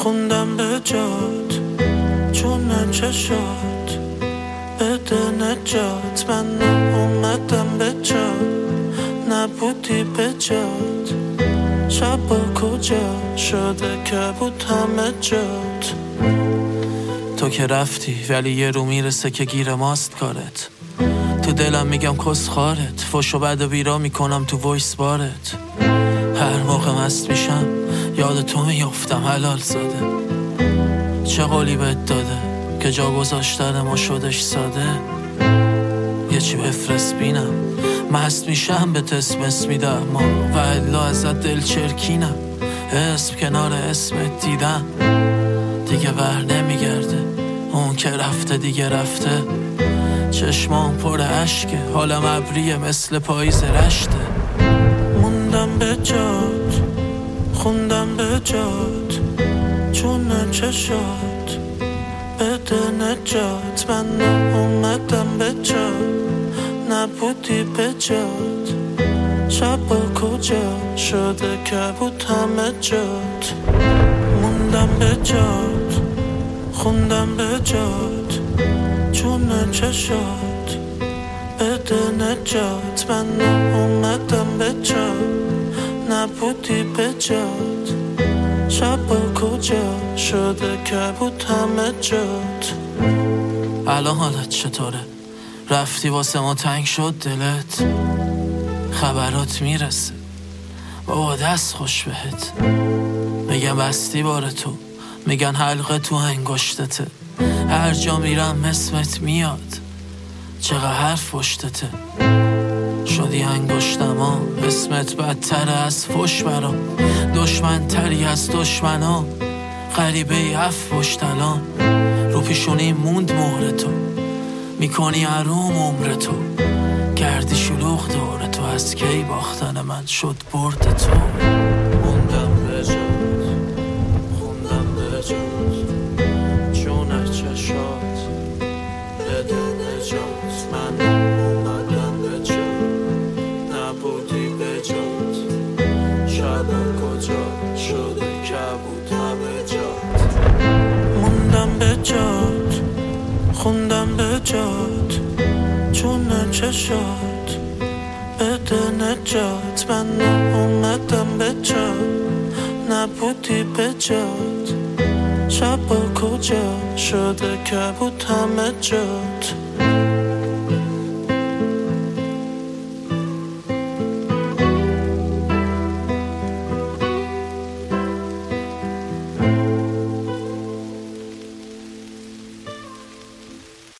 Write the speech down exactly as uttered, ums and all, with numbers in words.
خوندم به جات چون چشات بده نجات. من اومدم به جات نبودی به جات. شبا کجا شده که بود همه جات. تو که رفتی ولی یه رو میرسه که گیر ماست کارت. تو دلم میگم کس خارت. فش و بد و بیرا میکنم تو وایس بارت. هر موقع مست میشم یاد تو میافتم حلال زاده. چه قولی بهت داده که جا گذاشتن ما شدش ساده. یه چی بفرست بینم مست میشم به اسم اسم میدم ما و الا ازت دل چرکینم. اسم کنار اسمت دیدم دیگه بر نمیگرده. اون که رفته دیگه رفته. چشمام پر عشقه حالم ابریه مثل پاییز رشته. موندم به جات خوندم به جات چون چشات بده نجات. من اومدم به جات نبودی به جات. شبا کجا شده که بود همه جات. موندم به جات خوندم به جات چون چشات بده نجات. من اومدم به جات نبودی به جات. شبا کجا شده که بود همه جات. الان حالت چطوره؟ رفتی واسه ما تنگ شد دلت؟ خبرات میرسه بابا دست خوش بهت. میگن بستی بار تو میگن حلقه تو انگشتته. هر جا میرم اسمت میاد چقدر حرف پشتته. شدی انگشتم ها اسمت بدتر از فش برام. دشمن تری از دشمنا غریبه ای اف پشتلان. رو پیشونی موند مهر تو میکنی حروم عمر تو. گردی شلوغ دور تو از کی باختن من شد برد تو. موندم به جات خوندم به جات چون چشات بده نجات. من اومدم به جات نبودی به جات. شبا کجا شده که بود همه جات. موندم به جات خوندم به جات چون چشات بده نجات. من اومدم به جات نبودی به جات. شبا کجا شده که بود همه جات.